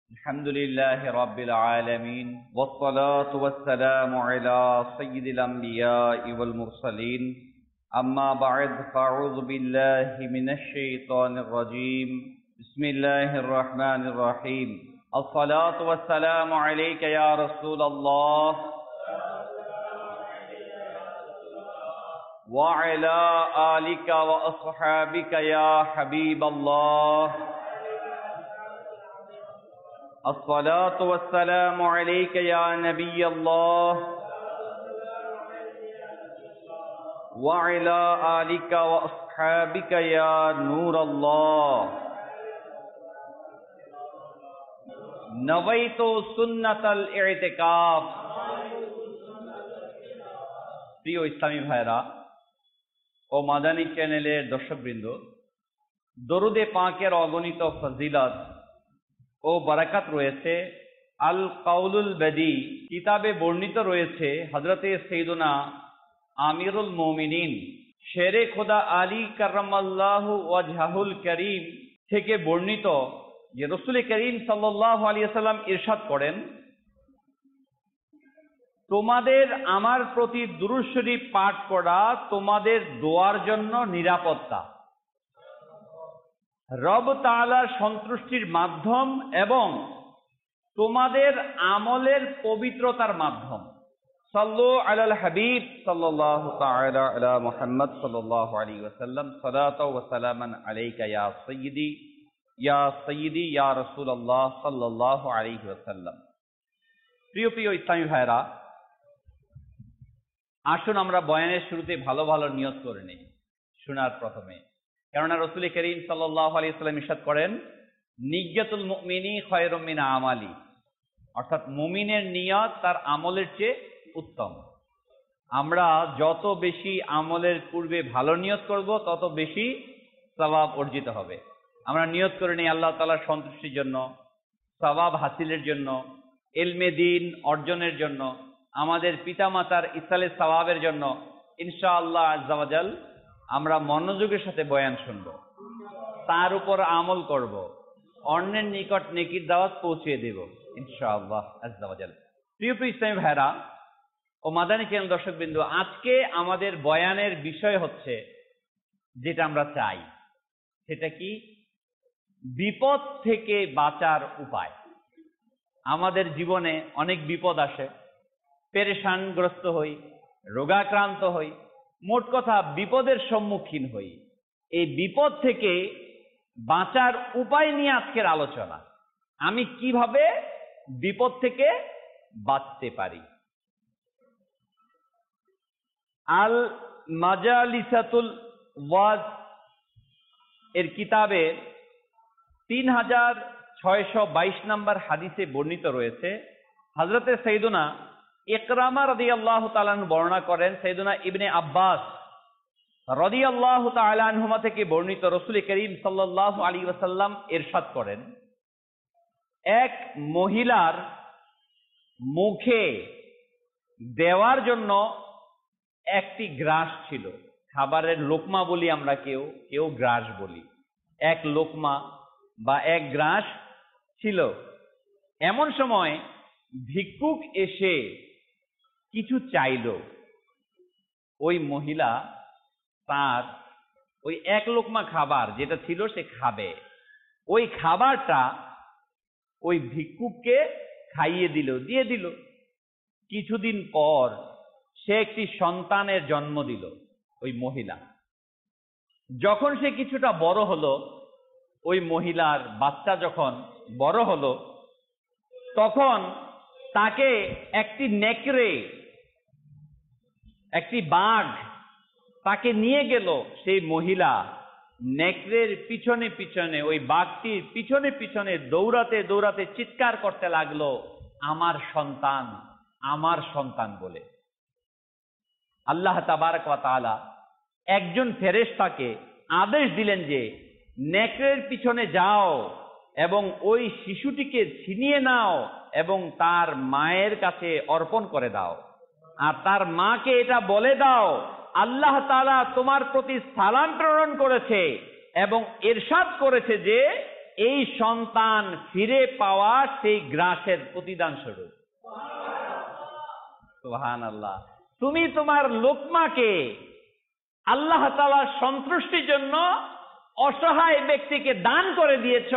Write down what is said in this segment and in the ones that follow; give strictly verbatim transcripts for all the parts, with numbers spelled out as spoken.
الحمد لله رب العالمين والصلاة والسلام على سيد الأنبياء والمرسلين أما بعد فأعوذ بالله من الشيطان الرجيم بسم الله الرحمن الرحيم الصلاة والسلام عليك يا رسول الله وعلى آلك وأصحابك يا حبيب الله الصلاة والسلام عليك يا نبي الله وعلى آلك وأصحابك يا نور الله نويت سنة الاعتكاف প্রিয় ইসলামী ভাইরা ও মাদানী চ্যানেলের দর্শকবৃন্দ, দরুদে পাকের অগণিত ফজিলত ও বারাকাত রয়েছে। আল কাউলুল বাদী কিতাবে বর্ণিত রয়েছে হযরতে সাইয়্যিদুনা আমিরুল মুমিনিন শেরে খোদা আলী কাররামাল্লাহু ওয়াজহাহুল কারীম থেকে বর্ণিত যে রাসূল করিম সাল্লাল্লাহু আলাইহি ওয়াসাল্লাম ইরশাদ করেন, তোমাদের আমার প্রতি দুরূদ শরীফ পাঠ করা তোমাদের দোয়ার জন্য নিরাপত্তা, রব তাআলার সন্তুষ্টির মাধ্যম এবং তোমাদের আমলের পবিত্রতার মাধ্যম। সাল্লু আলাল হাবিব সাল্লাল্লাহু তাআলা আলা মুহাম্মদ সাল্লাল্লাহু আলাইহি ওয়াসাল্লাম সালাতু ওয়া সালামান আলাইকা ইয়া সাইয়্যিদি ইয়া সাইয়্যিদি ইয়া রাসূলুল্লাহ সাল্লাল্লাহু আলাইহি ওয়াসাল্লাম। প্রিয় প্রিয় ইসলামী ভাইরা, আসুন আমরা বয়ানের শুরুতে ভালো ভালো নিয়ত করে নিই শোনার প্রথমে। কেননা রাসূল করিম সাল্লাল্লাহু আলাইহি ওয়াসাল্লাম ইরশাদ করেন, নিয়্যাতুল মুমিনি খায়রুম মিন আমালি, অর্থাৎ মুমিনের নিয়ত তার আমলের চেয়ে উত্তম। আমরা যত বেশি আমলের পূর্বে ভালো নিয়ত করব তত বেশি সওয়াব অর্জিত হবে। আমরা নিয়ত করে নিই আল্লাহ তাআলার সন্তুষ্টির জন্য, সওয়াব হাসিলের জন্য, ইলমে দ্বীন অর্জনের জন্য, আমাদের পিতামাতার ইসালে সওয়াবের জন্য। ইনশাআল্লাহ আজ্জা ওয়া জাল আমরা মনোযোগের সাথে বয়ান শুনব, তার উপর আমল করব, অন্যের নিকট নেকির দাওয়াত পৌঁছে দেব ইনশাআল্লাহ আজ্জা ওয়া জাল। প্রিয় প্রিয় ইসলামী ভাইরা ও মাদানী চ্যানেল দর্শকবৃন্দ, আজকে আমাদের বয়ানের বিষয় হচ্ছে যেটা আমরা চাই, সেটা কি? বিপদ থেকে বাঁচার উপায়। আমাদের জীবনে অনেক বিপদ আসে, পেরেশানগ্রস্ত হই, রোগাক্রান্ত হই, মোট কথা বিপদের সম্মুখীন হই। এই বিপদ থেকে বাঁচার উপায় নিয়ে আজকের আলোচনা। আমি কিভাবে বিপদ থেকে বাঁচতে পারি। আল মাজালিসাতুল ওয়াজ এর কিতাবে তিন হাজার ছয়শ বাইশ নম্বর হাদিসে বর্ণিত রয়েছে, হযরতে সাইয়্যিদুনা ইকরামা রাদিয়াল্লাহু তাআলা আনহু বর্ণনা করেন, সাইয়্যিদুনা ইবনে আব্বাস রাদিয়াল্লাহু তাআলা আনহুমা থেকে বর্ণিত, রাসূল করিম সাল্লাল্লাহু আলাইহি ওয়াসাল্লাম ইরশাদ করেন, এক মহিলার মুখে দেওয়ার জন্য একটি গ্রাস ছিল। খাবারের লোকমা বলি আমরা, কেউ কেউ গ্রাস বলি। এক লোকমা বা এক গ্রাস ছিল। এমন সময় ভিক্ষুক এসে কিছু চাইল। ওই মহিলা তার ওই এক লোকমা খাবার যেটা ছিল সে খাবে, ওই খাবারটা ওই ভিক্ষুককে খাইয়ে দিল, দিয়ে দিল। কিছুদিন পর সে একটি সন্তানের জন্ম দিল। ওই মহিলা যখন সে কিছুটা বড় হলো, ওই মহিলার বাচ্চা যখন বড় হলো, তখন তাকে একটি নেকড়ে, একটি বাঘ তাকে নিয়ে গেল। সেই মহিলা নেকড়ের পিছনে পিছনে, ওই বাঘটির পিছনে পিছনে দৌড়াতে দৌড়াতে চিৎকার করতে লাগলো, আমার সন্তান, আমার সন্তান বলে। আল্লাহ তাবারক ওয়া তাআলা একজন ফেরেশতাকে আদেশ দিলেন যে নেকড়ের পিছনে যাও এবং ওই শিশুটিকে ছিনিয়ে নাও এবং তার মায়ের কাছে অর্পণ করে দাও, আর তার মাকে এটা বলে দাও আল্লাহ তাআলা তোমার প্রতি সালাম প্রেরণ করেছে এবং ইরশাদ করেছে যে এই সন্তান ফিরে পাওয়া সেই গ্রাসের প্রতিদান স্বরূপ। সুবহানাল্লাহ। তুমি তোমার লোকমাকে আল্লাহ তাআলার সন্তুষ্টির জন্য অসহায় ব্যক্তিকে দান করে দিয়েছ,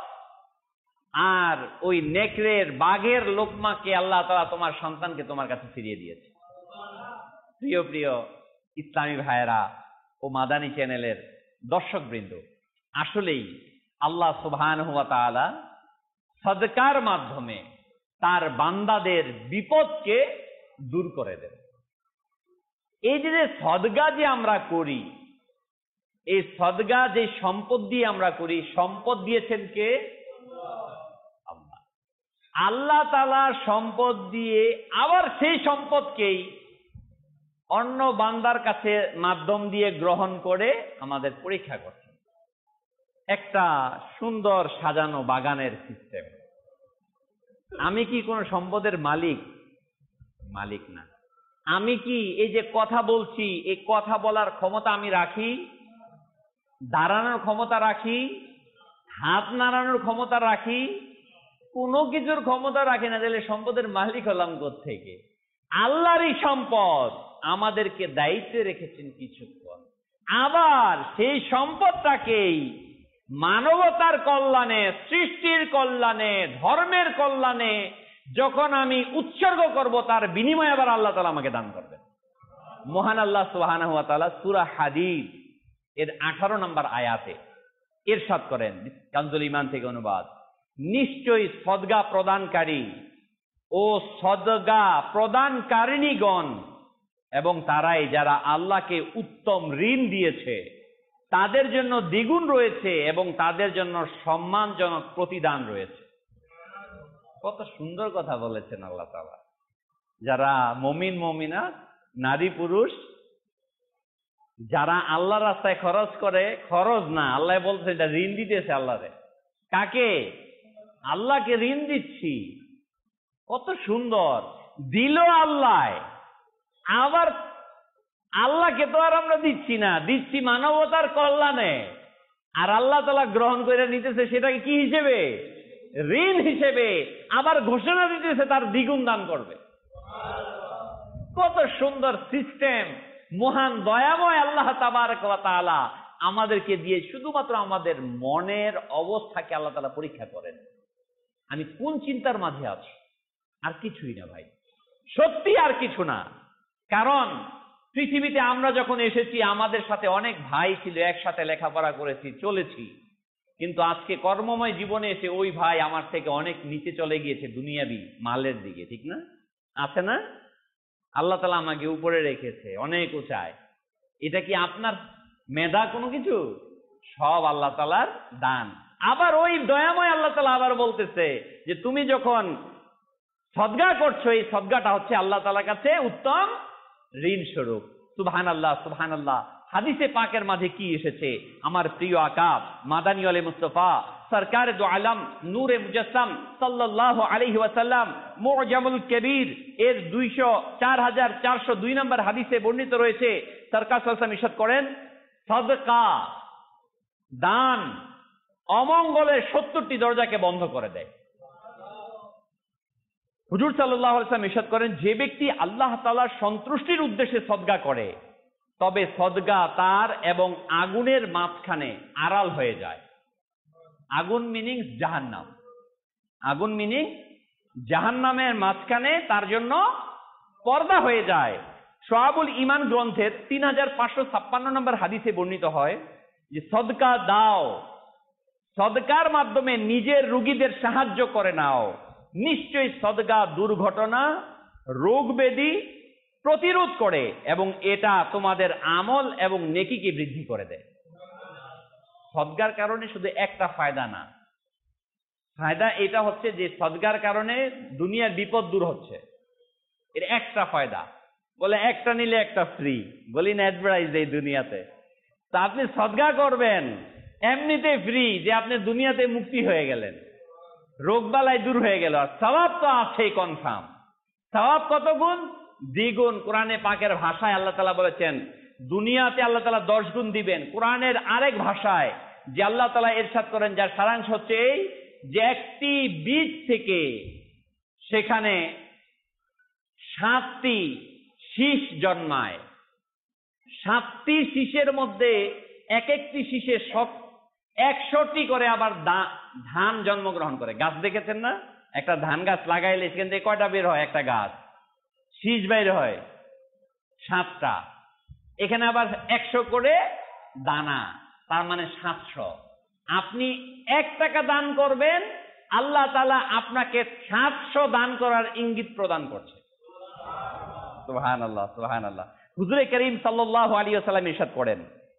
আর ওই নেকড়ের বাঘের লোকমাকে আল্লাহ তাআলা তোমার সন্তানকে তোমার কাছে ফিরিয়ে দিয়েছে। প্রিয় প্রিয় ইসলামী ভাইয়েরা ও মাদানী চ্যানেলের দর্শকবৃন্দ, আসলেই আল্লাহ সুবহানাহু ওয়া তাআলা সাদকার মাধ্যমে তার বান্দাদের বিপদকে দূর করে দেন। এই যে সদকা যে আমরা করি, এই সদকা যে সম্পদ দিয়ে আমরা করি, সম্পদ দিয়েছেন কে? আল্লাহ। আল্লাহ তাআলা সম্পদ দিয়ে আবার সেই সম্পদকেই অন্য বান্দার কাছে মাধ্যম দিয়ে গ্রহণ করে আমাদের পরীক্ষা করছেন। একটা সুন্দর সাজানো বাগানের সিস্টেম। আমি কি কোন সম্পদের মালিক? মালিক না। আমি কি এই যে কথা বলছি, এই কথা বলার ক্ষমতা আমি রাখি? দাঁড়ানোর ক্ষমতা রাখি? হাত নাড়ানোর ক্ষমতা রাখি? কোনো কিছুর ক্ষমতা রাখি না, তাহলে সম্পদের মালিক হলাম কোত্থেকে? আল্লাহরই সম্পদ, আমাদেরকে দায়িত্বে রেখেছেন কিছুক্ষণ। আবার সেই সম্পদটাকেই মানবতার কল্যাণে, সৃষ্টির কল্যাণে, ধর্মের কল্যাণে যখন আমি উৎসর্গ করব, তার বিনিময়ে আবার আল্লাহ তাআলা আমাকে দান করবেন। মহান আল্লাহ সুবহানাহু ওয়া তাআলা সূরা হাদীদ এর আঠারো নম্বর আয়াতে ইরশাদ করেন, কানজুল ঈমান থেকে অনুবাদ, নিশ্চয়ই সদকা প্রদানকারী ও সদকা প্রদানকারিণীগণ এবং তারাই যারা আল্লাহকে উত্তম ঋণ দিয়েছে, তাদের জন্য দ্বিগুণ রয়েছে এবং তাদের জন্য সম্মানজনক প্রতিদান রয়েছে। কত সুন্দর কথা বলেছেন আল্লাহ তাআলা। যারা মুমিন মুমিনাত, নারী পুরুষ, যারা আল্লাহর রাস্তায় খরচ করে, খরচ না, আল্লাহ বলছে এটা ঋণ দিতেছে আল্লাহরে। কাকে? আল্লাহকে ঋণ দিচ্ছি। কত সুন্দর দিল আল্লাহ। আবার আল্লাহকে তো আর আমরা দিচ্ছি না, দিচ্ছি মানবতার কল্যাণে। আর আল্লাহ তাআলা গ্রহণ করে নিতেছে সেটাকে কি হিসেবে? ঋণ হিসেবে। আবার ঘোষণা দিতেছে তার দ্বিগুণ দান করবে। কত সুন্দর সিস্টেম। মহান দয়াময় আল্লাহ তাবারক ওয়া তাআলা আমাদেরকে দিয়ে শুধুমাত্র আমাদের মনের অবস্থাকে আল্লাহ তাআলা পরীক্ষা করেন। আমি কোন চিন্তার মাঝে আছি, আর কিছুই না ভাই, সত্যি আর কিছু না। কারণ পৃথিবীতে আমরা যখন এসেছি আমাদের সাথে অনেক ভাই ছিল, একসাথে লেখাপড়া করেছি, চলেছি। কিন্তু আজকে কর্মময় জীবনে এসে ওই ভাই আমার থেকে অনেক নিচে চলে গিয়েছে দুনিয়াবি মালের দিকে, ঠিক না? আছে না? আল্লাহ তাআলা আমাকে উপরে রেখেছে অনেক উঁচায়। এটা কি আপনার মেধা কোনো কিছু? সব আল্লাহ তাআলার দান। আবার ওই দয়াময় আল্লাহ তাআলা আবার বলতেছে যে তুমি যখন সদকা করছো, এই সদকাটা হচ্ছে আল্লাহ তাআলার কাছে উত্তম ঋণ স্বরূপ। সুবহানাল্লাহ, সুবহানাল্লাহ। হাদিসে পাকের মাঝে কি এসেছে? আমার প্রিয় আকা মাদানী ওয়ালি মুস্তাফা সরকার দু আলম নূরে মুজাসসাম সাল্লাল্লাহু আলাইহি ওয়াসাল্লাম মুআজামুল কবির এর দুইশো চার হাজার চারশো দুই নম্বর হাদিসে বর্ণিত রয়েছে, সরকার সাল্লাল্লাহু আলাইহি ওয়াসাল্লাম ইরশাদ করেন, সাদকা দান অমঙ্গলের সত্তরটি দরজাকে বন্ধ করে দেয়। হুজুর সাল্লাল্লাহু আলাইহি ওয়াসাল্লাম ইরশাদ করেন, যে ব্যক্তি আল্লাহ তাআলার সন্তুষ্টির উদ্দেশ্যে সদকা করে, তবে সদকা তার এবং আগুনের মাঝখানে আড়াল হয়ে যায়। আগুন মিনিং জাহান্নাম। আগুন মিনিং জাহান্নামের মাঝখানে তার জন্য পর্দা হয়ে যায়। শুআবুল ঈমান গ্রন্থের তিন হাজার পাঁচশো ছাপ্পান্ন নম্বর হাদিসে বর্ণিত হয় যে সদকা দাও, সদকার মাধ্যমে নিজের রোগীদের সাহায্য করে নাও। নিশ্চয়ই সদকা দুর্ঘটনা, রোগ ব্যাধি প্রতিরোধ করে এবং এটা তোমাদের আমল এবং নেকিকে বৃদ্ধি করে দেয়। সদকার কারণে শুধু একটা ফায়দা না, ফায়দা এটা হচ্ছে যে সদকার কারণে দুনিয়ার বিপদ দূর হচ্ছে। এর একটা ফায়দা, বলে একটা নিলে একটা ফ্রি, বলি না অ্যাডভার্টাইজ এই দুনিয়াতে। তা আপনি সদকা করবেন, এমনিতে ফ্রি, যে আপনি দুনিয়াতে মুক্তি হয়ে গেলেন, রোগবালাই দূর হয়ে গেল। আর সওয়াব তো আছেই কনফার্ম। সওয়াব কত গুণ? দ্বিগুণ। কোরআনে পাকের ভাষায় আল্লাহ তাআলা বলেছেন দুনিয়াতে আল্লাহ তাআলা দশ গুণ দিবেন। কোরআনের আরেক ভাষায় যে আল্লাহ তাআলা ইরশাদ করেন, যার সারাংশ হচ্ছে এই যে একটি বীজ থেকে সেখানে সাতটি শীষ জন্মায়। সাতটি শীষের মধ্যে এক একটি শীষে সব একশোটি করে আবার ধান জন্মগ্রহণ করে। গাছ দেখেছেন না? একটা ধান গাছ লাগাইলে সেখান থেকে কয়টা বের হয়? একটা গাছ, শীষ বের হয় সাতটা। এখানে আবার একশো করে দানা, তার মানে সাতশো। আপনি এক টাকা দান করবেন, আল্লাহ তাআলা আপনাকে সাতশো দান করার ইঙ্গিত প্রদান করছে। সুবহানাল্লাহ, সুবহানাল্লাহ। হুজুরে করিম সাল্লাল্লাহু আলাইহি ওয়াসাল্লাম ইরশাদ করেন,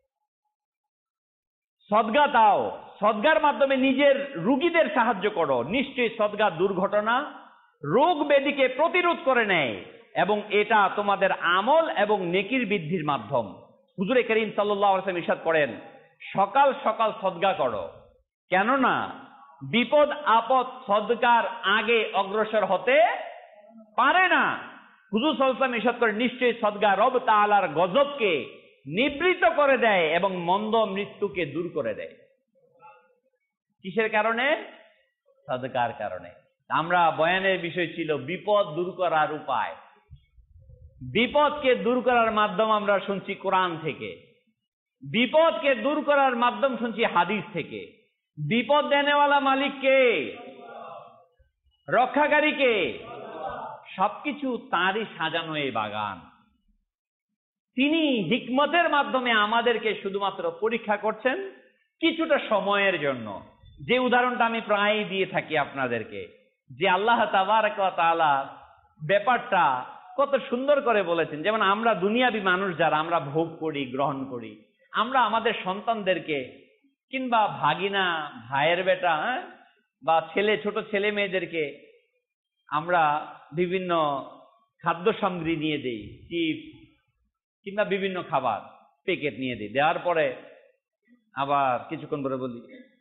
সদকা দাও, সদকার মাধ্যমে নিজের রোগীদের সাহায্য করো, নিশ্চয়ই সদকা দুর্ঘটনা, রোগ ব্যাধিকে প্রতিরোধ করে নেয় এবং এটা তোমাদের আমল এবং নেকির বৃদ্ধির মাধ্যম। হুজুরে করিম সাল্লাল্লাহু আলাইহি ওয়াসাল্লাম ইরশাদ করেন, সকাল সকাল সদকা করো, কেননা বিপদ আপদ সদকার আগে অগ্রসর হতে পারে না। হুজুর সাল্লাল্লাহু আলাইহি ওয়াসাল্লাম ইরশাদ করেন, নিশ্চয়ই সদকা রব তাআলার গজবকে নিবৃত করে দেয় এবং মন্দ মৃত্যুকে দূর করে দেয়। কিসের কারণে? সদকার কারণে। আমরা বয়ানের বিষয় ছিল বিপদ দূর করার উপায়। বিপদকে দূর করার মাধ্যম আমরা শুনছি কোরআন থেকে, বিপদকে দূর করার মাধ্যম শুনছি হাদিস থেকে। বিপদ দেনেওয়ালা মালিক কে? রক্ষাকারী কে? সবকিছু তারই সাজানো এই বাগান। তিনি হিকমতের মাধ্যমে আমাদেরকে শুধুমাত্র পরীক্ষা করছেন কিছুটা সময়ের জন্য। যে উদাহরণটা আমি প্রায়ই দিয়ে থাকি আপনাদেরকে, যে আল্লাহ তাবারক ওয়া তাআলা ব্যাপারটা কত সুন্দর করে বলেছেন। যেমন আমরা দুনিয়াবী মানুষ যারা, আমরা ভোগ করি, গ্রহণ করি, আমরা আমাদের সন্তানদেরকে কিংবা ভাগিনা, ভাইয়ের বেটা, হ্যাঁ, বা ছেলে, ছোট ছেলে মেয়েদেরকে আমরা বিভিন্ন খাদ্য সামগ্রী নিয়ে দেই, চিপস কিংবা বিভিন্ন খাবার প্যাকেট নিয়ে দিই। দেওয়ার পরে আবার কিছুক্ষণ পরে বলি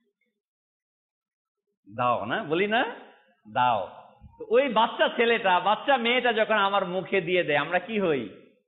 দাও না, বলি না দাও। তো ওই বাচ্চা ছেলেটা, বাচ্চা মেয়েটা যখন আমার মুখে দিয়ে দেয়, আমরা কি হই?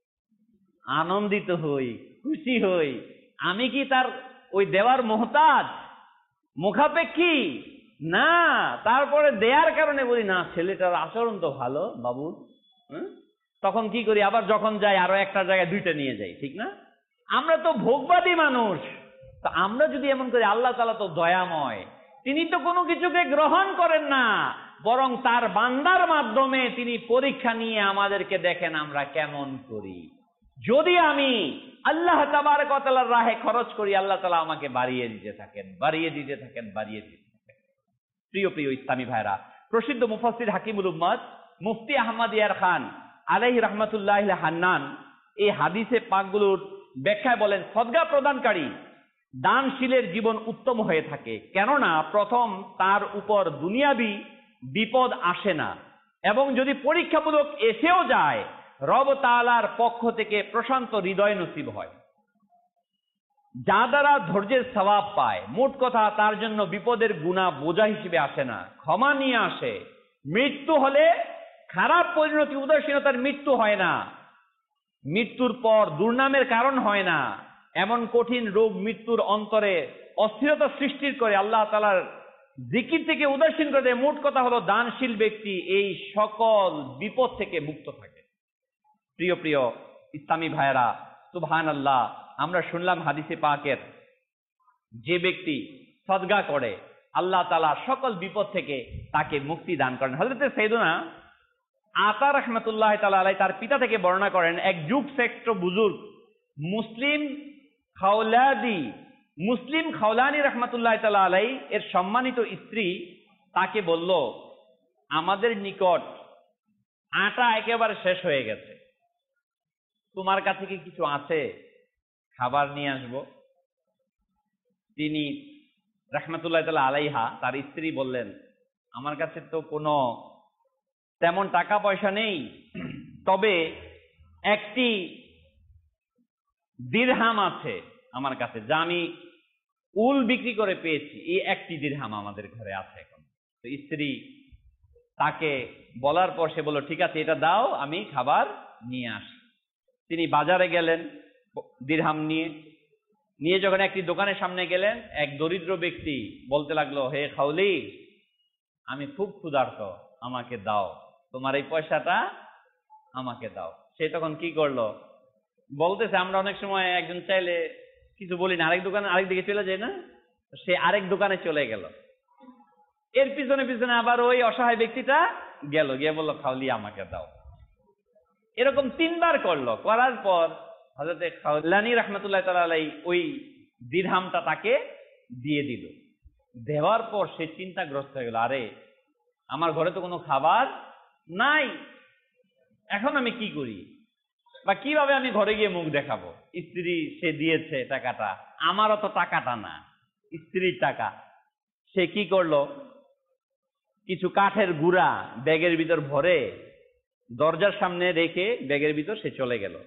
আনন্দিত হই, খুশি হই। আমি কি তার ওই দেওয়ার মোহতাজ, মুখাপেক্ষী? না। তারপরে দেয়ার কারণে বলি না, ছেলেটার আচরণ তো ভালো বাবু। হ্যাঁ, তখন কি করি? আবার যখন যাই আরো একটা জায়গায় দুইটা নিয়ে যাই, ঠিক না? আমরা তো ভোগবাদী মানুষ। তো আমরা যদি এমন করি, আল্লাহ তাআলা তো দয়াময়, তিনি তো কোনো কিছুকে গ্রহণ করেন না, বরং তার বান্দার মাধ্যমে তিনি পরীক্ষা নিয়ে আমাদেরকে দেখেন আমরা কেমন করি। যদি আমি আল্লাহ তাবারক ওয়া তাআলার রাহে খরচ করি, আল্লাহ তাআলা আমাকে বাড়িয়ে দিতে থাকেন, বাড়িয়ে দিতে থাকেন, বাড়িয়ে দিতে থাকেন। প্রিয় প্রিয় ইসলামী ভাইরা, প্রসিদ্ধ মুফাসসির হাকিমুল উম্মত মুফতি আহমদ ইয়ার খান আলাইহি রাহমাতুল্লাহ হান্নান এই হাদিসে পাকগুলোর ব্যাখ্যায় বলেন, সদকা প্রদানকারী দানশীলের জীবন উত্তম হয়ে থাকে, কেননা প্রথম তার উপর দুনিয়াবী বিপদ আসে না, এবং যদি পরীক্ষামূলক এসেও যায়, রব তাআলার পক্ষ থেকে প্রশান্ত হৃদয় নসিব হয়, যা দ্বারা ধৈর্যের সওয়াব পায়। মোট কথা, তার জন্য বিপদের গুনাহ বোঝা হিসেবে আসে না, ক্ষমা নিয়ে আসে। মৃত্যু হলে খারাপ পরিণতি, উদাসীনতার মৃত্যু হয় না, মৃত্যুর পর দুর্নামের কারণ হয় না। এমন কঠিন রোগ মৃত্যুর অন্তরে অস্থিরতা সৃষ্টি করে, আল্লাহ তাআলার জিকির থেকে উদাসীন করে দেয়। মোট কথা হলো, দানশীল ব্যক্তি এই সকল বিপদ থেকে মুক্ত থাকে। প্রিয় প্রিয় ইসলামী ভাইয়েরা, সুবহানাল্লাহ, আমরা শুনলাম হাদিসে পাকের, যে ব্যক্তি সদকা করে আল্লাহ তাআলা সকল বিপদ থেকে তাকে মুক্তি দান করেন। হযরত সাইয়েদুনা আতা রাহমাতুল্লাহ তাআলা আলাইহি তার পিতা থেকে বর্ণনা করেন, এক যুগ শ্রেষ্ঠ বুজুর্গ মুসলিম খাওলাদি মুসলিম খাওলানি রাহমাতুল্লাহ তাআলা আলাইহি এর সম্মানিত স্ত্রী তাকে বলল, আমাদের নিকট আটা একেবারে শেষ হয়ে গেছে, তোমার কাছে কি কিছু আছে? খাবার নিয়ে আসবো। তিনি রাহমাতুল্লাহ তাআলা আলাইহা তার স্ত্রী বললেন, আমার কাছে তো কোনো তেমন টাকা পয়সা নেই, তবে একটি দিরহাম আছে আমার কাছে, যা আমি উল বিক্রি করে পেয়েছি। এই একটি দিরহাম আমাদের ঘরে আছে এখন। তো স্ত্রী তাকে বলার পর সে বলল, ঠিক আছে, এটা দাও, আমি খাবার নিয়ে আসি। তিনি বাজারে গেলেন দিরহাম নিয়ে, নিয়ে যখন একটি দোকানের সামনে গেলেন, এক দরিদ্র ব্যক্তি বলতে লাগলো, হে খাউলি, আমি খুব ক্ষুধার্ত, আমাকে দাও, তোমার এই পয়সাটা আমাকে দাও। সে তখন কি করলো, বলতেছে আমরা অনেক সময় একজন চাইলে কিছু বলি না, আরেক দোকানে আরেক দিকে চলে যায় না, সে আরেক দোকানে চলে গেল। এর পিছনে পিছনে আবার ওই অসহায় ব্যক্তিটা গেল, গিয়ে বললো খাউলি আমাকে দাও। এরকম তিনবার করলো। করার পর হযরত খাওলানী রাহমাতুল্লাহ তাআলা আলাইহি ওই দিরহামটা তাকে দিয়ে দিল। দেওয়ার পর সে চিন্তাগ্রস্ত হয়ে গেল, আরে আমার ঘরে তো কোনো খাবার নাই, এখন আমি কি করি বা কিভাবে আমি ঘরে গিয়ে মুখ দেখাবো? স্ত্রী সে দিয়েছে টাকাটা, আমারও তো টাকাটা না, স্ত্রীর টাকা। সে কি করলো, কিছু কাঠের গুঁড়া ব্যাগের ভিতর ভরে দরজার সামনে রেখে ব্যাগের ভিতর সে চলে গেল।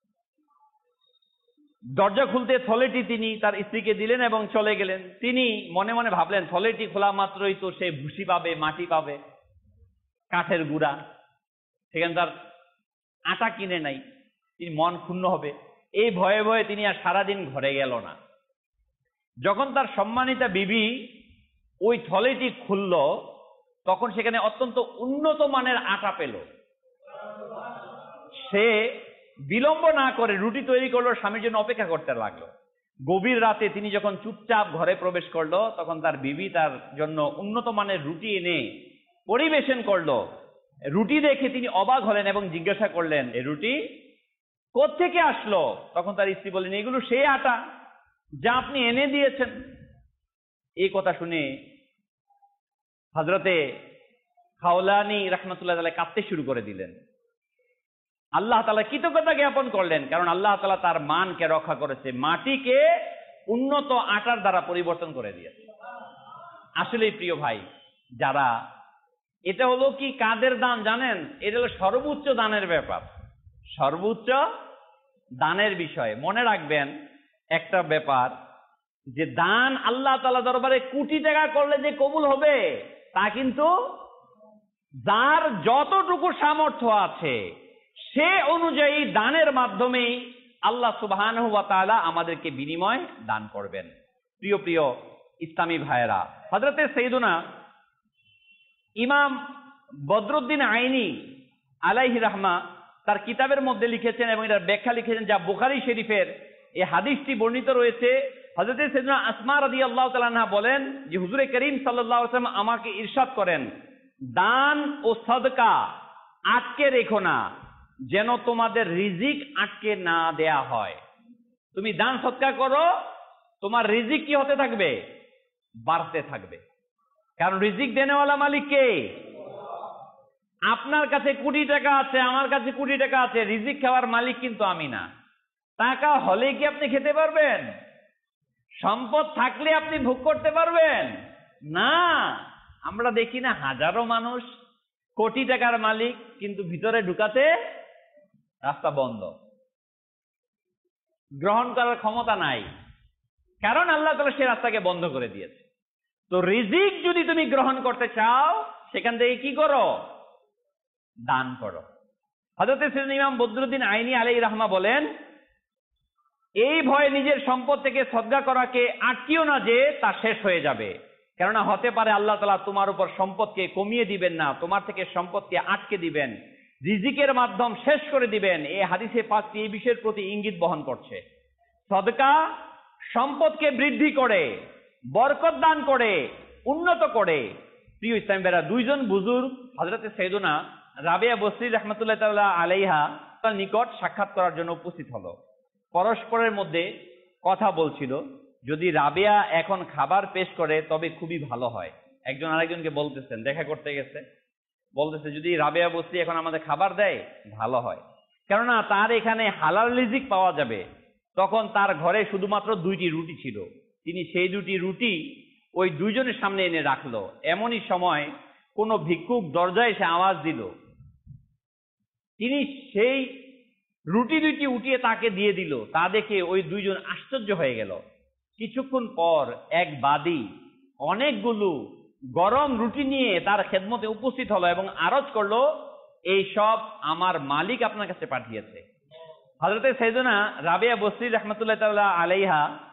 দরজা খুলতে থলেটি তিনি তার স্ত্রীকে দিলেন এবং চলে গেলেন। তিনি মনে মনে ভাবলেন, থলেটি খোলা মাত্রই তো সে ভুসি পাবে, মাটি পাবে, কাঠের গুঁড়া, সেখানে তার আটা কিনে নাই, তিনি মন ক্ষুণ্ণ হবে। এই ভয়ে ভয়ে তিনি আর সারাদিন ঘরে গেল না। যখন তার সম্মানিতা বিবি ওই থলেটি খুলল, তখন সেখানে অত্যন্ত উন্নত মানের আটা পেল। সে বিলম্ব না করে রুটি তৈরি করলো, স্বামীর জন্য অপেক্ষা করতে লাগলো। গভীর রাতে তিনি যখন চুপচাপ ঘরে প্রবেশ করলো, তখন তার বিবি তার জন্য উন্নত মানের রুটি এনে পরিবেশন করলো। রুটি দেখে তিনি অবাক হলেন এবং জিজ্ঞাসা করলেন, এই রুটি কোত্থেকে আসলো? তখন তার স্ত্রী বললেন, এগুলো সেই আটা যা আপনি এনে দিয়েছেন। এই কথা শুনে হযরতে খাওলানী রাহমাতুল্লাহ তাআলা কাঁদতে শুরু করে দিলেন। আল্লাহ তাআলা কৃতজ্ঞতা জ্ঞাপন করলেন, কারণ আল্লাহ তাআলা তার মানকে রক্ষা করেছে, মাটিকে উন্নত আটার দ্বারা পরিবর্তন করে দিয়েছে। আসলেই প্রিয় ভাই, যারা এটা হলো কি কাদের দান জানেন? এটা হলো সর্বোচ্চ দানের ব্যাপার, সর্বোচ্চ দানের বিষয়। মনে রাখবেন একটা ব্যাপার, যে দান আল্লাহ তাআলা দরবারে কোটি টাকা করলে যে কবুল হবে তা কিন্তু যার যতটুকু সামর্থ্য আছে সে অনুযায়ী দানের মাধ্যমেই আল্লাহ সুবহানাহু ওয়া তাআলা আমাদেরকে বিনিময় দান করবেন। প্রিয় প্রিয় ইসলামী ভাইয়েরা, হযরতে সাইয়্যিদুনা ইমাম বদরুদ্দিন আইনি আলাইহি রাহমা তার কিতাবের মধ্যে লিখেছেন এবং এটার ব্যাখ্যা লিখেছেন, যা বুখারী শরীফের এই হাদিসটি বর্ণিত রয়েছে। হযরতে সাইয়্যিদুনা আসমা রাদিয়াল্লাহু তাআলা আনহা বলেন যে হুজুরে করিম সাল্লাল্লাহু আলাইহি ওয়াসাল্লাম আমাকে ইরশাদ করেন, দান ও সাদকা আটকে রেখো না, যেন তোমাদের রিজিক আটকে না দেয়া হয়। তুমি দান সদকা করো, তোমার রিজিক কি হতে থাকবে? বাড়তে থাকবে। কারণ রিজিক দেনেওয়ালা মালিক কে? আপনার কাছে কোটি টাকা আছে, আমার কাছে কোটি টাকা আছে, রিজিক খাওয়ার মালিক কিন্তু আমি না। টাকা হলে কি আপনি খেতে পারবেন? সম্পদ থাকলে আপনি ভোগ করতে পারবেন না। আমরা দেখি না হাজারো মানুষ কোটি টাকার মালিক, কিন্তু ভিতরে ঢুকাতে রাস্তা বন্ধ, গ্রহণ করার ক্ষমতা নাই, কারণ আল্লাহ তাআলা সে রাস্তাকে বন্ধ করে দিয়েছে। তো রিজিক যদি তুমি গ্রহণ করতে চাও, সেখান থেকে কি করো? দান করো। হযরত সাইয়্যিদুনা ইমাম বদরুদ্দিন আইনি আলাইহি রাহমা বলেন, এই ভয়ে নিজের সম্পদ থেকে সদকা করাকে আটকিও না যে তা শেষ হয়ে যাবে, কেননা হতে পারে আল্লাহ তাআলা তোমার উপর সম্পদকে কমিয়ে দিবেন না, তোমার থেকে সম্পদকে আটকে দিবেন, রিজিকের মাধ্যম শেষ করে দিবেন। এই হাদিসে পাঁচটি এই বিষয়ের প্রতি ইঙ্গিত বহন করছে। সদকা সম্পদকে বৃদ্ধি করে, বরকত দান করে, উন্নত করে। প্রিয় ইসলামী ভাইরা, দুইজন বুজুর্গ হযরতে সাইয়্যিদুনা রাবিয়া বসরি রাহমাতুল্লাহ তাআলা আলাইহা তার নিকট সাক্ষাৎ করার জন্য উপস্থিত হলো। পরস্পরের মধ্যে কথা বলছিল, যদি রাবিয়া এখন খাবার পেশ করে তবে খুবই ভালো হয়। একজন আরেকজনকে বলতেছেন, দেখা করতে গেছে, বলতেছে যদি রাবিয়া বসরি এখন আমাদের খাবার দেয় ভালো হয়, কেননা তার এখানে হালাল রিজিক পাওয়া যাবে। তখন তার ঘরে শুধুমাত্র দুইটি রুটি ছিল, তিনি সেই দুটি রুটি ওই দুইজনের সামনে এনে রাখলো। এমনই সময় কোনো ভিক্ষুক দরজায় এসে আওয়াজ দিল, তিনি সেই রুটি দুইটি উঠিয়ে তাকে দিয়ে দিল। তা দেখে ওই দুইজন আশ্চর্য হয়ে গেল। কিছুক্ষণ পর এক বাদী অনেকগুলো গরম রুটি নিয়ে তার খেদমতে উপস্থিত হলো এবং আরজ করলো, এই সব আমার মালিক আপনার কাছে পাঠিয়েছে। হযরতে সাইয়্যিদুনা রাবিয়া বসরি রাহমাতুল্লাহ তাআলা আলাইহা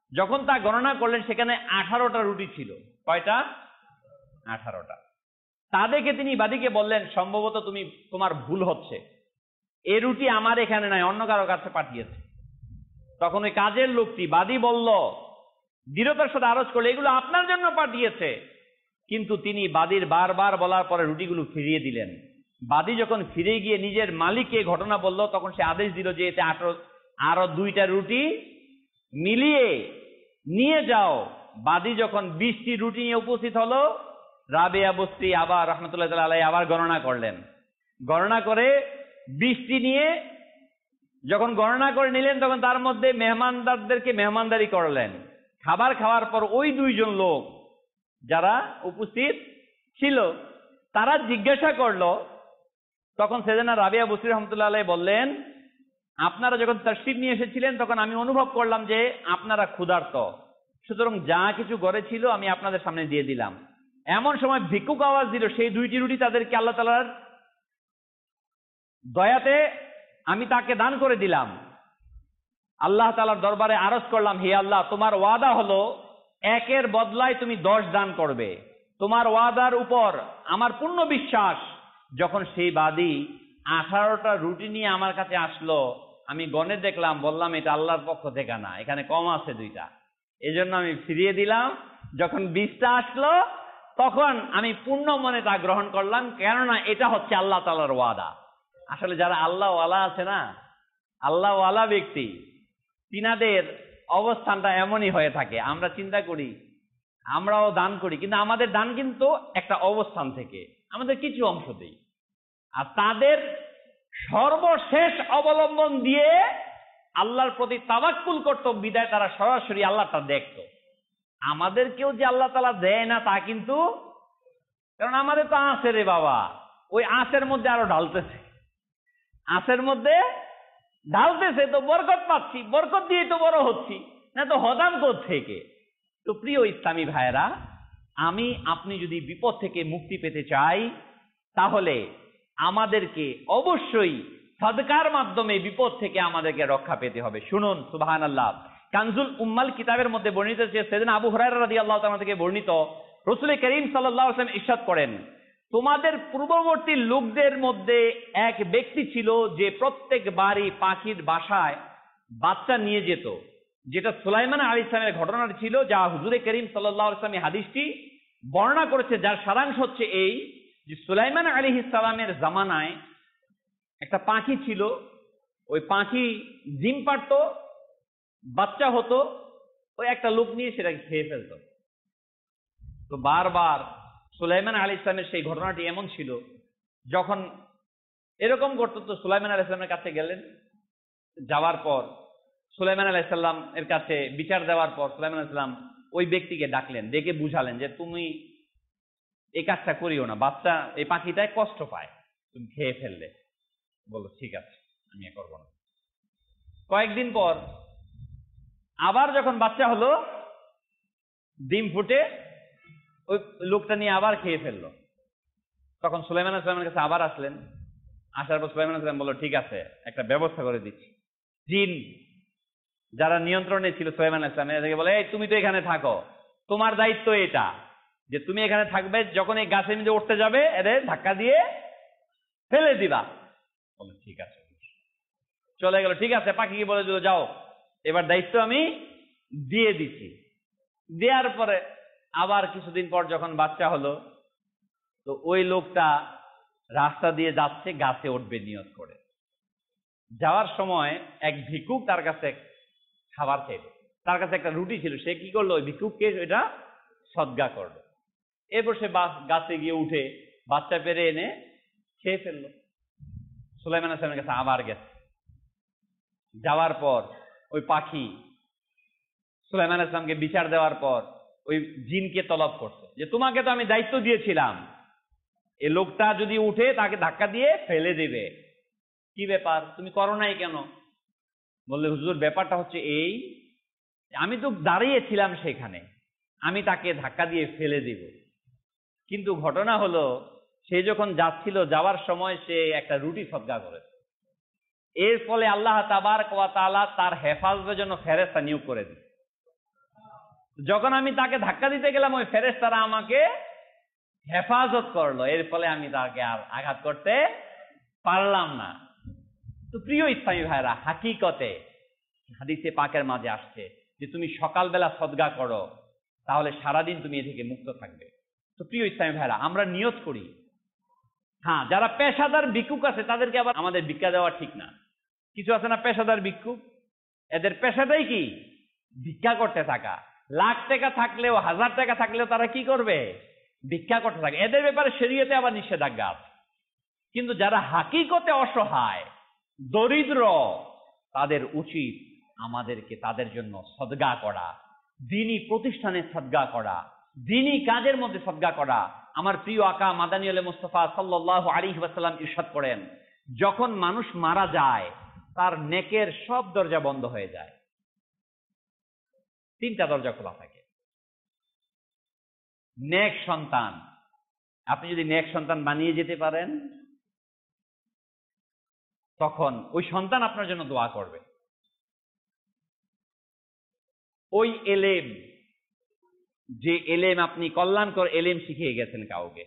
যখন তা গণনা করলেন সেখানে আঠারোটা রুটি ছিল। কয়টা? আঠারোটা। তা দেখে তিনি বাদীকে বললেন, সম্ভবত তুমি তোমার ভুল হচ্ছে, এ রুটি আমার এখানে নাই, অন্য কারো কাছে পাঠিয়েছে। তখন ওই কাজের লোকটি, বাদী বলল, দৃঢ়তার সাথে আরজ করলো, এগুলো আপনার জন্য পাঠিয়েছে। কিন্তু তিনি বাদীর বারবার বলার পরে রুটিগুলো ফিরিয়ে দিলেন। বাদী যখন ফিরে গিয়ে নিজের মালিককে ঘটনা বলল, তখন সে আদেশ দিল যে এতে আঠারো আরো দুইটা রুটি মিলিয়ে নিয়ে যাও। বাদী যখন বিশটি রুটি নিয়ে উপস্থিত হলো, রাবেয়া বস্তি আবার রহমতুল্লাহ তাআলা আলাইহি আবার গণনা করলেন। গণনা করে বিশটি নিয়ে যখন গণনা করে নিলেন, তখন তার মধ্যে মেহমানদারদেরকে মেহমানদারি করলেন। খাবার খাওয়ার পর ওই দুইজন লোক যারা উপস্থিত ছিল তারা জিজ্ঞাসা করলো, তখন সেদিনা রাবেয়া বস্তি রহমতুল্লাহ আলাইহি বললেন, আপনারা যখন তাশরিফ নিয়ে এসেছিলেন তখন আমি অনুভব করলাম যে আপনারা ক্ষুধার্ত, সুতরাং যা কিছু ঘরে ছিল আমি আপনাদের সামনে দিয়ে দিলাম। এমন সময় ভিক্ষুক আওয়াজ দিল, সেই দুইটি রুটি তাদেরকে আল্লাহ তাআলার দয়াতে আমি তাকে দান করে দিলাম। আল্লাহ তাআলার দরবারে আরজ করলাম, হে আল্লাহ, তোমার ওয়াদা হলো একের বদলায় তুমি দশ দান করবে, তোমার ওয়াদার উপর আমার পূর্ণ বিশ্বাস। যখন সেই বাদী আঠারোটা রুটি নিয়ে আমার কাছে আসলো, আমি গণে দেখলাম, বললাম এটা আল্লাহর পক্ষ থেকে না, এখানে কম আছে দুইটা, এই জন্য আমি ফিরিয়ে দিলাম। যখন বিশটা আসলো তখন আমি পূর্ণ মনে তা গ্রহণ করলাম, কেননা এটা হচ্ছে আল্লাহ তাআলার ওয়াদা। আসলে যারা আল্লাহ ওয়ালা আছে না, আল্লাহ ওয়ালা ব্যক্তি, তিনাদের অবস্থানটা এমনই হয়ে থাকে। আমরা চিন্তা করি, আমরাও দান করি, কিন্তু আমাদের দান কিন্তু একটা অবস্থান থেকে, আমাদের কিছু অংশ দেই। আর তাদের সর্বশেষ অবলম্বন দিয়ে আল্লাহর প্রতি তাওয়াক্কুল করত, বিদায় তারা সরাসরি আল্লাহটা দেখত। আমাদেরকেও যে আল্লাহ তাআলা দেয় না তা কিন্তু, কারণ আমাদের তো আছে রে বাবা, ওই আঁচের মধ্যে আরো ঢালতেছে, আঁচের মধ্যে ঢালতেছে, তো বরকত পাচ্ছি, বরকত দিয়ে তো বড় হচ্ছি, না তো হদাম থেকে। তো প্রিয় ইসলামী ভাইয়েরা, আমি আপনি যদি বিপদ থেকে মুক্তি পেতে চাই, তাহলে আমাদেরকে অবশ্যই সাদকার মাধ্যমে বিপদ থেকে আমাদেরকে রক্ষা পেতে হবে। শুনুন, সুবহানাল্লাহ, কানজুল উম্মাল কিতাবের মধ্যে বর্ণিত যে সেদিন আবু হুরায়রা রাদিয়াল্লাহু তাআলা থেকে বর্ণিত, রাসূল করিম সাল্লাল্লাহু আলাইহি ওয়াসাল্লাম ইরশাদ করেন, তোমাদের পূর্ববর্তী লোকদের মধ্যে এক ব্যক্তি ছিল যে প্রত্যেক বাড়ি পাখির বাসায় বাচ্চা নিয়ে যেত, যেটা সুলাইমান আলাইহিস সালামের ঘটনাটি ছিল, যা হুজুরে করিম সাল্লাল্লাহু আলাইহি ওয়াসাল্লাম হাদিসটি বর্ণনা করেছে, যার সারাংশ হচ্ছে এই যে সুলাইমান আলাইহিস সালামের জামানায় একটা পাখি ছিল, ওই পাখি ডিম পাড়ত, বাচ্চা হতো, ওই একটা লোক নিয়ে সেটাকে খেয়ে ফেলত। তো বারবার সুলাইমান আলাইহিস সালামের সেই ঘটনাটি এমন ছিল, যখন এরকম করতো তো সুলাইমান আলাইহিস সালামের কাছে গেলেন, যাওয়ার পর সুলাইমান আলাইহিস সালাম এর কাছে বিচার দেওয়ার পর সুলাইমান আলাইহিস সালাম ওই ব্যক্তিকে ডাকলেন, ডেকে বুঝালেন যে তুমি এই কাজটা করিও না, বাচ্চা এই পাখিটায় কষ্ট পায়, তুমি খেয়ে ফেললে। বললো ঠিক আছে, আমি এ করবো না। কয়েকদিন পর আবার যখন বাচ্চা হলো, ডিম ফুটে ওই লোকটা নিয়ে আবার খেয়ে ফেললো। তখন সুলাইমান আলাইহিস সালামের কাছে আবার আসলেন, আসার পর সুলাইমান আলাইহিস সালাম বলল, ঠিক আছে, একটা ব্যবস্থা করে দিচ্ছি। জিন যারা নিয়ন্ত্রণে ছিল সুলাইমান আলাইহিস সালাম, এদেরকে বলে, এই তুমি তো এখানে থাকো, তোমার দায়িত্ব এটা যে তুমি এখানে থাকবে, যখন এই গাছের মধ্যে উঠতে যাবে এদের ধাক্কা দিয়ে ফেলে দিবা। বলে ঠিক আছে, চলে গেল। ঠিক আছে, পাখিকে বলে দিল, যাও, এবার দায়িত্ব আমি দিয়ে দিচ্ছি। দেওয়ার পরে আবার কিছুদিন পর যখন বাচ্চা হলো, তো ওই লোকটা রাস্তা দিয়ে যাচ্ছে, গাছে উঠবে নিয়ত করে। যাওয়ার সময় এক ভিক্ষুক তার কাছে খাবার চাইল, তার কাছে একটা রুটি ছিল, সে কি করলো, ওই ভিক্ষুককে এটা সদগা করলো। এরপর সে গাছে গিয়ে উঠে বাচ্চা পেরে এনে খেয়ে ফেললো। সুলাইমান আলাইহিস সালামের কাছে আবার গেছে, যাওয়ার পর ওই পাখি সুলাইমান আলাইহিস সালামকে বিচার দেওয়ার পর ওই জিনকে তলব করছে যে তোমাকে তো আমি দায়িত্ব দিয়েছিলাম, এই লোকটা যদি উঠে তাকে ধাক্কা দিয়ে ফেলে দেবে, কি ব্যাপার, তুমি করো নাই কেন? বললে, হুজুর, ব্যাপারটা হচ্ছে এই, আমি তো দাঁড়িয়েছিলাম সেখানে, আমি তাকে ধাক্কা দিয়ে ফেলে দেব, কিন্তু ঘটনা হলো সে যখন যাচ্ছিল, যাওয়ার সময় সে একটা রুটি সদকা করেছে। এর ফলে আল্লাহ তাবারক ওয়া তাআলা তার হেফাজতের জন্য ফেরেশতা নিয়োগ করে দিল। যখন আমি তাকে ধাক্কা দিতে গেলাম ওই ফেরেশতারা আমাকে হেফাজত করলো, এর ফলে আমি তাকে আর আঘাত করতে পারলাম না। তো প্রিয় ইসলামী ভাইরা, হাকিকতে হাদিসে পাকের মাঝে আসছে যে তুমি সকালবেলা সদগা করো, তাহলে সারাদিন তুমি এ থেকে মুক্ত থাকবে। তো প্রিয় ইসলামী ভাইরা, আমরা নিয়ত করি। হ্যাঁ, যারা পেশাদার ভিক্ষুক আছে তাদেরকে আবার আমাদের ভিক্ষা দেওয়া ঠিক না। কিছু আছে না পেশাদার ভিক্ষুক, এদের পেশাটাই কি? ভিক্ষা করতে থাকা। লাখ টাকা থাকলেও হাজার টাকা থাকলেও তারা কি করবে? ভিক্ষা করতে থাকে। এদের ব্যাপারে শরীয়তে আবার নিষেধাজ্ঞা আছে। কিন্তু যারা হাকিকতে অসহায়, দরিদ্র, তাদের উচিত আমাদেরকে তাদের জন্য সদগা করা, দ্বীনি প্রতিষ্ঠানে সদগা করা, দ্বীনি কাজের মধ্যে সদগা করা। আমার প্রিয় আকা মাদানী আলে মুস্তাফা সাল্লাল্লাহু আলাইহি ওয়াসাল্লাম ইরশাদ করেন, যখন মানুষ মারা যায় তার নেকের সব দরজা বন্ধ হয়ে যায়, তিনটা দরজা খোলা থাকে। নেক সন্তান, আপনি যদি নেক সন্তান বানিয়ে যেতে পারেন, তখন ওই সন্তান আপনার জন্য দোয়া করবে। ওই এলেম, যে এলেম আপনি কল্যাণকর এলেম শিখিয়ে গেছেন কাউকে,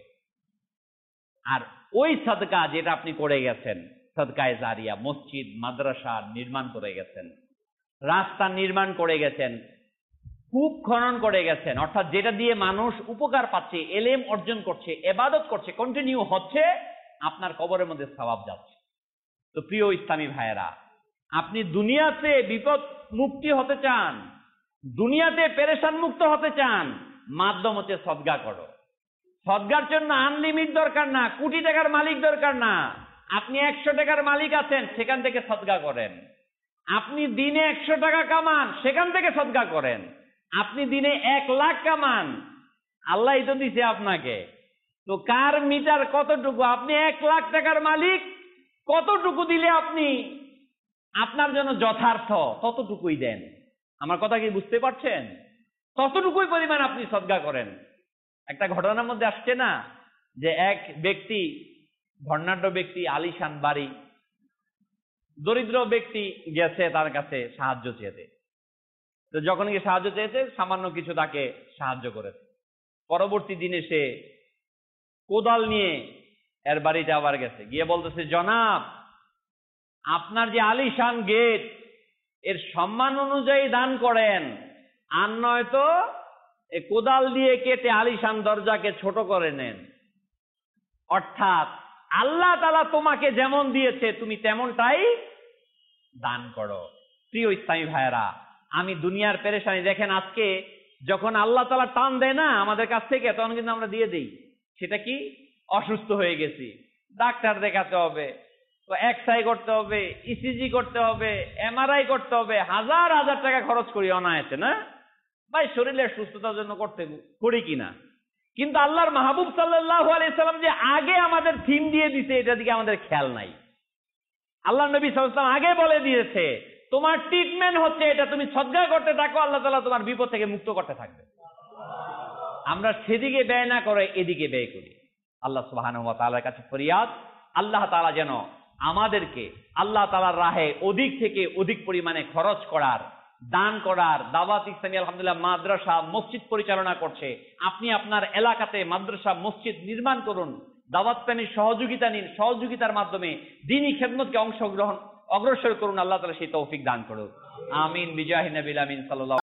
আর ওই সাদকা যেটা আপনি করে গেছেন, সাদকায়ে জারিয়া, মসজিদ মাদ্রাসা নির্মাণ করে গেছেন, রাস্তা নির্মাণ করে গেছেন, কূপ খনন করে গেছেন, অর্থাৎ যেটা দিয়ে মানুষ উপকার পাচ্ছে, এলেম অর্জন করছে, ইবাদত করছে, কন্টিনিউ হচ্ছে, আপনার কবরের মধ্যে সওয়াব যাচ্ছে। তো প্রিয় ইসলামী ভাইয়েরা, আপনি দুনিয়াতে বিপদ মুক্তি হতে চান, দুনিয়াতে পেরেশান মুক্ত হতে চান, মাধ্যম হচ্ছে সদগা করো। সদগার জন্য আনলিমিট দরকার না, কোটি টাকার মালিক দরকার না। আপনি একশো টাকার মালিক আছেন, সেখান থেকে সদগা করেন। আপনি দিনে একশো টাকা কামান, সেখান থেকে সদগা করেন। আপনি দিনে এক লাখ কামান, আল্লাহ তো দিছে আপনাকে। তো কার মিটার কতটুকু? আপনি এক লাখ টাকার মালিক, কতটুকু দিলে আপনি আপনার জন্য যথার্থ ততটুকুই দেন। আমার কথা কি বুঝতে পারছেন? ততটুকুই পরিমাণ আপনি সদগা করেন। একটা ঘটনার মধ্যে আসছে না যে এক ব্যক্তি, ধর্নাঢ্য ব্যক্তি, আলিশান বাড়ি, দরিদ্র ব্যক্তি গেছে তার কাছে সাহায্য চেয়েছে। তো যখন গিয়ে সাহায্য চেয়েছে, সামান্য কিছু তাকে সাহায্য করেছে। পরবর্তী দিনে সে কোদাল নিয়ে এর বাড়িতে আবার গেছে, গিয়ে বলতেছে, জনাব, আপনার যে আলিশান গেট, এর সম্মান অনুযায়ী দান করেন, আর নয়তো এ কোদাল দিয়ে কেটে আলিশান দরজাকে ছোট করে নেন। অর্থাৎ আল্লাহ তাআলা তোমাকে যেমন দিয়েছে তুমি তেমনটাই দান করো। প্রিয় ইসলামী ভাইয়েরা, আমি দুনিয়ার পেরেশানি দেখেন, আজকে যখন আল্লাহ তাআলা টান দেয় না আমাদের কাছ থেকে, তখন কিন্তু আমরা দিয়ে দিই। সেটা কি? অসুস্থ হয়ে গেছি, ডাক্তার দেখাতে হবে, তো এক্সআই করতে হবে, ইসিজি করতে হবে, এমআরআই করতে হবে, হাজার হাজার টাকা খরচ করি অনায়াসে, না ভাই? শরীরের সুস্থতার জন্য করতে করি কিনা? কিন্তু আল্লাহর মাহবুব সাল্লাল্লাহু আলাইহি সাল্লাম যে আগে আমাদের থিম দিয়ে দিতে, এটা দিকে আমাদের খেয়াল নাই। আল্লাহ নবী সাল্লাল্লাহু আলাইহি ওয়াসাল্লাম আগে বলে দিয়েছে, তোমার ট্রিটমেন্ট হচ্ছে এটা, তুমি সদকা করতে থাকো, আল্লাহ তাআলা তোমার বিপদ থেকে মুক্ত করতে থাকবে। আমরা সেদিকে ব্যয় না করে এদিকে ব্যয় করি। আল্লাহ সুবহানাহু ওয়া তাআলার কাছে ফরিয়াদ, আল্লাহ তাআলা যেন আমাদেরকে আল্লাহ তাআলার রাহে অধিক থেকে অধিক পরিমাণে খরচ করার, দান করার। দাওয়াত ইসলামী আলহামদুলিল্লাহ মাদ্রাসা মসজিদ পরিচালনা করছে। আপনি আপনার এলাকাতে মাদ্রাসা মসজিদ নির্মাণ করুন, দাওয়াত ইসলামীর সহযোগিতা নিন, সহযোগিতার মাধ্যমে দ্বীনি খেদমতকে অংশগ্রহণ অগ্রসর করুন। আল্লাহ তাআলা সেই তৌফিক দান করুন। আমিন বিজাহি নবিল আমিন সাল্লাল্লাহু